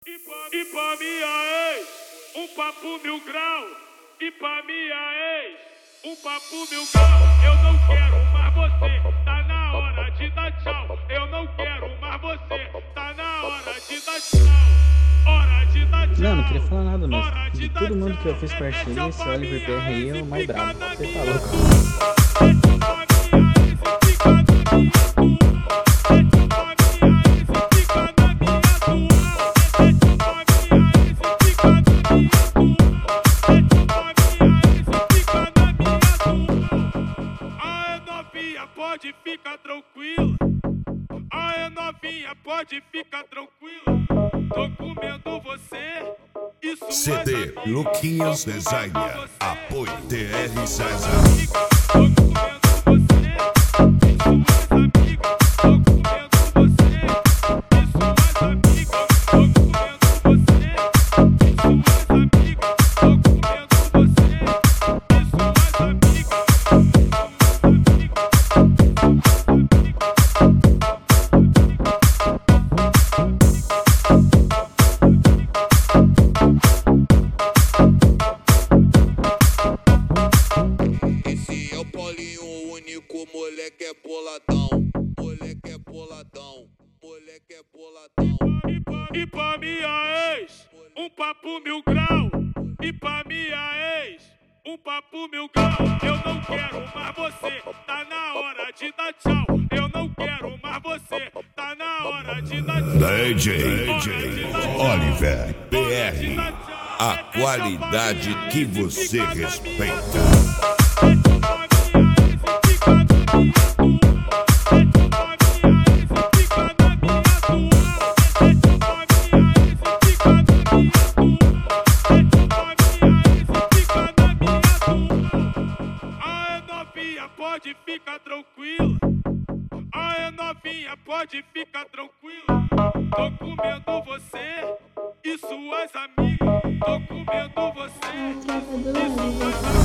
E pra minha ex, um papo mil grau. E pra minha ex, um papo mil grau. Eu não quero mais você, tá na hora de dar tchau. Eu não quero mais você, tá na hora de dar tchau. Hora de dar tchau. Não queria falar nada, mas de todo mundo que eu fiz parceria, esse Oliver PR aí é o mais brabo. Você tá louco? Pode ficar tranquila, aê novinha, pode ficar tranquila. Tô comendo você, isso CD Luquinhas Designer, apoio TR César. Moleque é boladão, moleque é boladão, moleque é boladão. E pra minha ex, um papo mil grau. E pra minha ex, um papo mil grau. Eu não quero mais você, tá na hora de dar tchau. Eu não quero mais você, tá na hora de dar tchau. DJ Oliver PR, a qualidade que você respeita. Pode ficar tranquila, aê novinha, pode ficar tranquila. Tô comendo você e suas amigas. Tô comendo você e suas amigas.